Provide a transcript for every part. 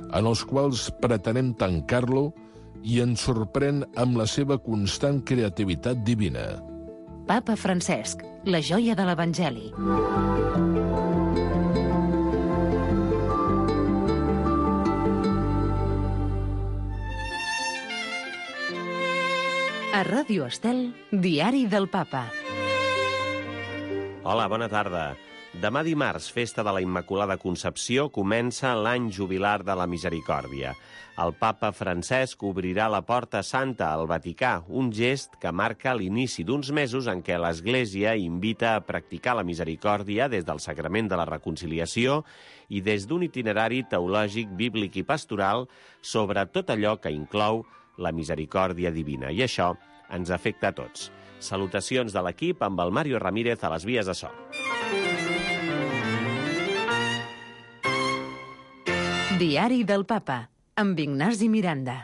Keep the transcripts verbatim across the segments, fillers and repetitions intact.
en els quals pretenem tancar-lo i ens sorprèn amb la seva constant creativitat divina. Papa Francesc, la joia de l'Evangeli. A Ràdio Estel, Diari del Papa. Hola, bona tarda. Demà dimarts, festa de la Immaculada Concepció, comença l'any jubilar de la Misericòrdia. El papa Francesc obrirà la Porta Santa al Vaticà, un gest que marca l'inici d'uns mesos en què l'Església invita a practicar la misericòrdia des del Sacrament de la Reconciliació i des d'un itinerari teològic, bíblic i pastoral sobre tot allò que inclou la misericòrdia divina. I això ens afecta a tots. Salutacions de l'equip amb el Mario Ramírez a les vies de so. Diari del Papa, amb Ignasi Miranda.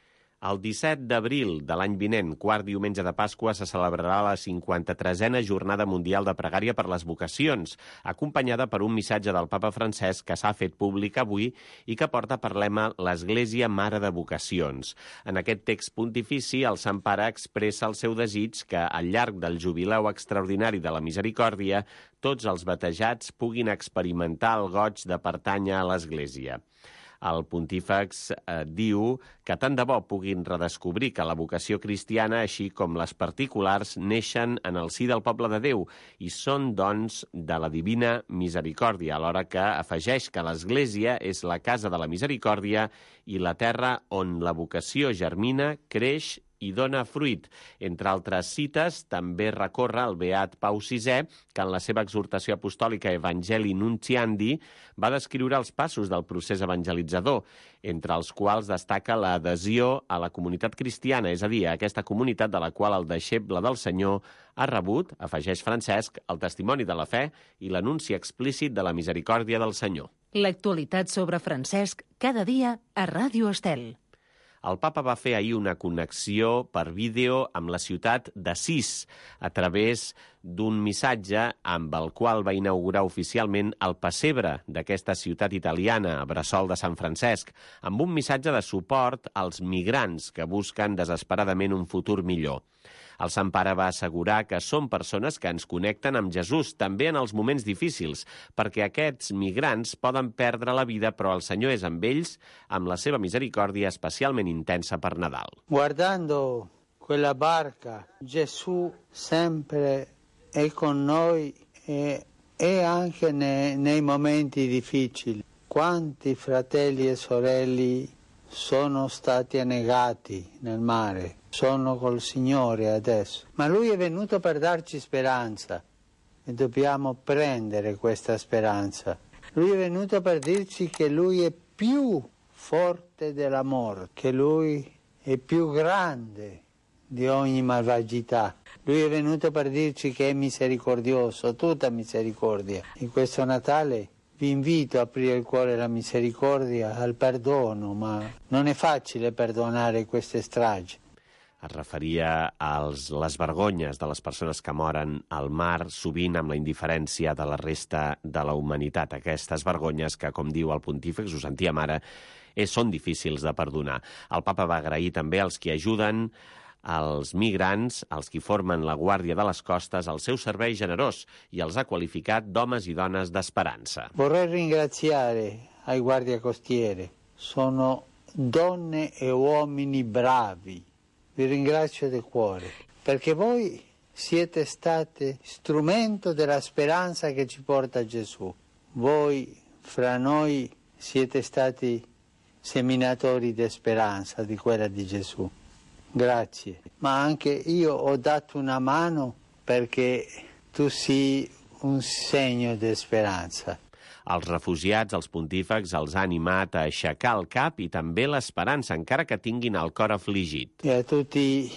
El disset d'abril de l'any vinent, quart diumenge de Pasqua, se celebrarà la cinquanta-tresena Jornada Mundial de Pregària per les Vocacions, acompanyada per un missatge del papa Francesc que s'ha fet públic avui i que porta per lema l'Església Mare de Vocacions. En aquest text pontifici, el Sant Pare expressa el seu desig que, al llarg del jubileu extraordinari de la Misericòrdia, tots els batejats puguin experimentar el goig de pertànyer a l'Església. El pontífex eh, diu que tant de bo puguin redescobrir que la vocació cristiana, així com les particulars, neixen en el si del poble de Déu i són, doncs, de la divina misericòrdia, alhora que afegeix que l'Església és la casa de la misericòrdia i la terra on la vocació germina, creix i dona fruit. Entre altres cites, també recorre el beat Pau sisè, que en la seva exhortació apostòlica Evangelii Nuntiandi va descriure els passos del procés evangelitzador, entre els quals destaca l'adhesió a la comunitat cristiana, és a dir, a aquesta comunitat de la qual el deixeble del Senyor ha rebut, afegeix Francesc, el testimoni de la fe i l'anunci explícit de la misericòrdia del Senyor. L'actualitat sobre Francesc cada dia a Ràdio Estel. El papa va fer ahir una connexió per vídeo amb la ciutat d'Assís a través d'un missatge amb el qual va inaugurar oficialment el pessebre d'aquesta ciutat italiana, bressol de Sant Francesc, amb un missatge de suport als migrants que busquen desesperadament un futur millor. El Sant Pare va assegurar que són persones que ens connecten amb Jesús, també en els moments difícils, perquè aquests migrants poden perdre la vida, però el Senyor és amb ells, amb la seva misericòrdia especialment intensa per Nadal. Guardando quella barca, Gesù sempre è con noi e, e anche ne, nei momenti difficili. Quanti fratelli e sorelle sono stati annegati nel mare, sono col Signore adesso. Ma Lui è venuto per darci speranza e dobbiamo prendere questa speranza. Lui è venuto per dirci che Lui è più forte della morte, che Lui è più grande di ogni malvagità. Lui è venuto per dirci che è misericordioso, tutta misericordia. In questo Natale vi invito a aprire il cuore alla misericordia, al perdono, ma non è facile perdonare queste stragi. Es referia a les vergonyes de les persones que moren al mar, sovint amb la indiferència de la resta de la humanitat. Aquestes vergonyes que, com diu el pontífex, ho sentíem ara, són difícils de perdonar. El papa va agrair també als qui ajuden als migrants, als qui formen la Guàrdia de les Costes, el seu servei generós i els ha qualificat d'homes i dones d'esperança. Vorrei ringraziare ai guardie costiere. Sono donne e uomini bravi. Vi ringrazio di cuore, perché voi siete stati strumento della speranza che ci porta Gesù. Voi fra noi siete stati seminatori di speranza, di quella di Gesù. Grazie. Ma anche io ho dato una mano perché tu sii un segno di speranza. Els refugiats, els pontífex, els ha animat a aixecar el cap i també l'esperança, encara que tinguin el cor afligit. E a tutti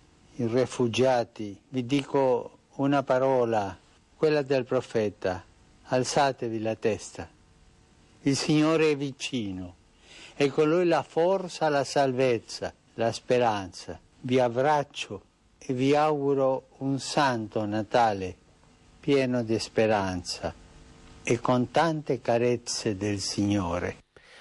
i rifugiati vi dico una parola, quella del profeta: alzatevi la testa. Il Signore è vicino e con Lui la forza, la salvezza, la speranza. Vi abbraccio e vi auguro un santo Natale pieno di speranza e con tante carezze del Signore.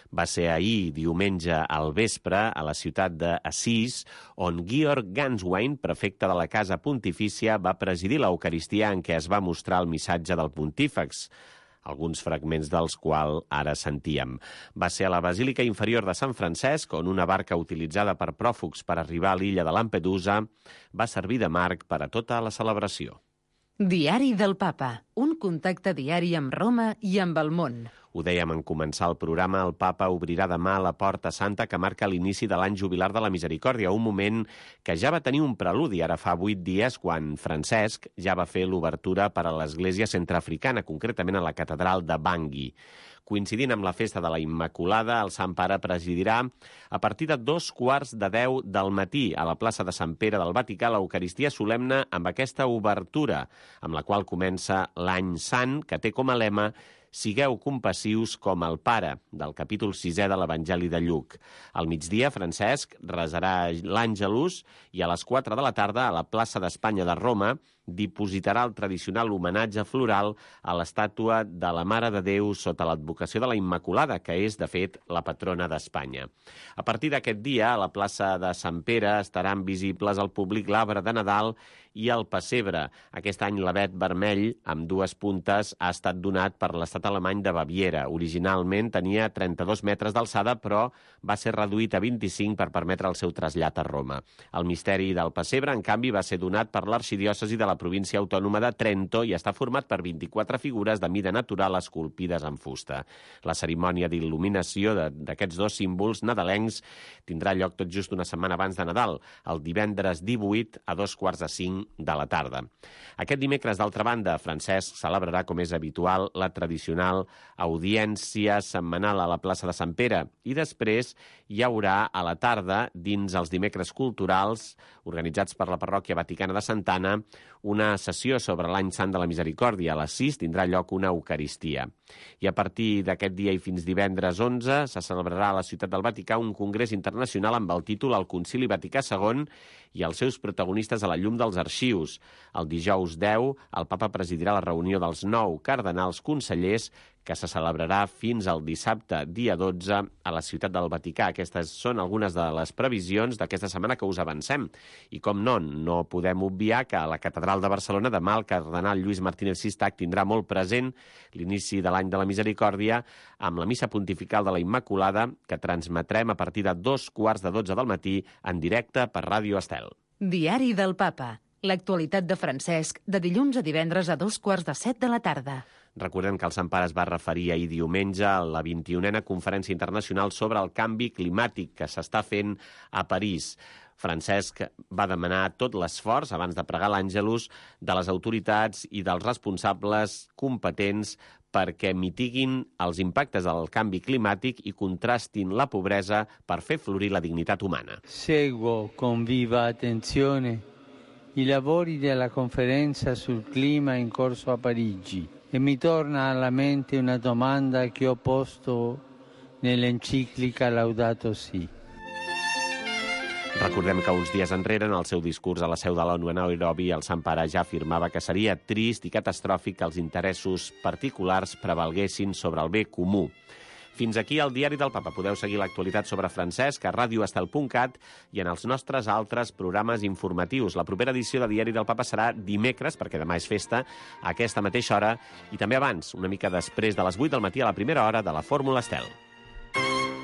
Va ser ahir, diumenge, al vespre, a la ciutat d'Assís, on Georg Ganswein, prefecte de la Casa Pontifícia, va presidir l'Eucaristia en què es va mostrar el missatge del pontífex, alguns fragments dels quals ara sentíem. Va ser a la Basílica Inferior de Sant Francesc, on una barca utilitzada per pròfugs per arribar a l'illa de Lampedusa va servir de marc per a tota la celebració. Diari del Papa, un contacte diari amb Roma i amb el món. Ho dèiem en començar el programa, el papa obrirà demà la Porta Santa que marca l'inici de l'any jubilar de la Misericòrdia, un moment que ja va tenir un preludi ara fa vuit dies quan Francesc ja va fer l'obertura per a l'Església Centreafricana, concretament a la catedral de Bangui. Coincidint amb la festa de la Immaculada, el Sant Pare presidirà a partir de dos quarts de deu del matí a la plaça de Sant Pere del Vaticà l'Eucaristia solemne amb aquesta obertura, amb la qual comença l'any sant, que té com a lema «Sigueu compassius com el Pare», del capítol sisè de l'Evangeli de Lluc. Al migdia, Francesc resarà l'Àngelus i a les quatre de la tarda, a la plaça d'Espanya de Roma, dipositarà el tradicional homenatge floral a l'estàtua de la Mare de Déu sota l'advocació de la Immaculada, que és, de fet, la patrona d'Espanya. A partir d'aquest dia, a la plaça de Sant Pere estaran visibles al públic l'arbre de Nadal i el pessebre. Aquest any l'avet vermell, amb dues puntes, ha estat donat per l'estat alemany de Baviera. Originalment tenia trenta-dos metres d'alçada, però va ser reduït a vint-i-cinc per permetre el seu trasllat a Roma. El misteri del pessebre, en canvi, va ser donat per l'arxidiòcesi de la província autònoma de Trento i està format per vint-i-quatre figures de mida natural esculpides en fusta. La cerimònia d'il·luminació d'aquests dos símbols nadalencs tindrà lloc tot just una setmana abans de Nadal, el divendres divuit a dos quarts de cinc de la tarda. Aquest dimecres, d'altra banda, Francesc celebrarà, com és habitual, la tradicional audiència setmanal a la plaça de Sant Pere i després hi haurà a la tarda, dins els dimecres culturals organitzats per la parròquia vaticana de Santa Anna, una sessió sobre l'any sant de la Misericòrdia. A les sis tindrà lloc una Eucaristia. I a partir d'aquest dia i fins divendres onze se celebrarà a la ciutat del Vaticà un congrés internacional amb el títol El Concili Vaticà segon i els seus protagonistes a la llum dels arxius. El dijous deu, el papa presidirà la reunió dels nou cardenals consellers que se celebrarà fins al dissabte, dia dotze, a la ciutat del Vaticà. Aquestes són algunes de les previsions d'aquesta setmana que us avancem. I com no, no podem obviar que a la Catedral de Barcelona demà el cardenal Lluís Martínez Sistac tindrà molt present l'inici de l'any de la Misericòrdia amb la missa pontifical de la Immaculada que transmetrem a partir de dos quarts de dotze del matí en directe per Ràdio Estel. Diari del Papa. L'actualitat de Francesc de dilluns a divendres a dos quarts de set de la tarda. Recordem que el Sant Pare es va referir ahir diumenge a la vint-i-unena Conferència Internacional sobre el Canvi Climàtic que s'està fent a París. Francesc va demanar tot l'esforç, abans de pregar l'Àngelus, de les autoritats i dels responsables competents perquè mitiguin els impactes del canvi climàtic i contrastin la pobresa per fer florir la dignitat humana. Seguo con viva attenzione i lavori della conferenza sul clima in corso a Parigi e mi torna alla mente una domanda che ho posto nell'enciclica Laudato Si. Recordem que uns dies enrere, en el seu discurs a la seu de l'ONU a Nairobi, el Sant Pare ja afirmava que seria trist i catastròfic que els interessos particulars prevalguessin sobre el bé comú. Fins aquí el Diari del Papa. Podeu seguir l'actualitat sobre Francesc a radio estel punt cat i en els nostres altres programes informatius. La propera edició de Diari del Papa serà dimecres, perquè demà és festa, a aquesta mateixa hora, i també abans, una mica després de les vuit del matí a la primera hora de la Fórmula Estel.